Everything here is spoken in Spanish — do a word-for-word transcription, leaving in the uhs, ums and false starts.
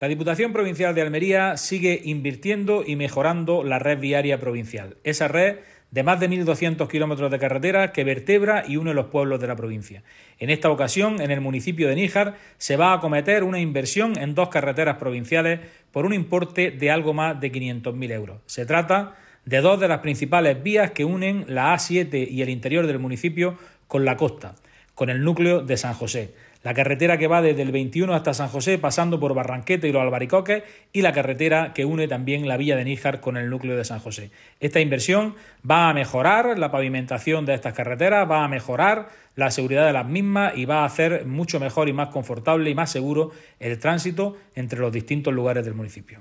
La Diputación Provincial de Almería sigue invirtiendo y mejorando la red viaria provincial. Esa red de más de mil doscientos kilómetros de carretera que vertebra y une los pueblos de la provincia. En esta ocasión, en el municipio de Níjar, se va a acometer una inversión en dos carreteras provinciales por un importe de algo más de quinientos mil euros. Se trata de dos de las principales vías que unen la A siete y el interior del municipio con la costa, con el núcleo de San José. La carretera que va desde el veintiuno hasta San José, pasando por Barranquete y los Albaricoques, y la carretera que une también la villa de Níjar con el núcleo de San José. Esta inversión va a mejorar la pavimentación de estas carreteras, va a mejorar la seguridad de las mismas y va a hacer mucho mejor y más confortable y más seguro el tránsito entre los distintos lugares del municipio.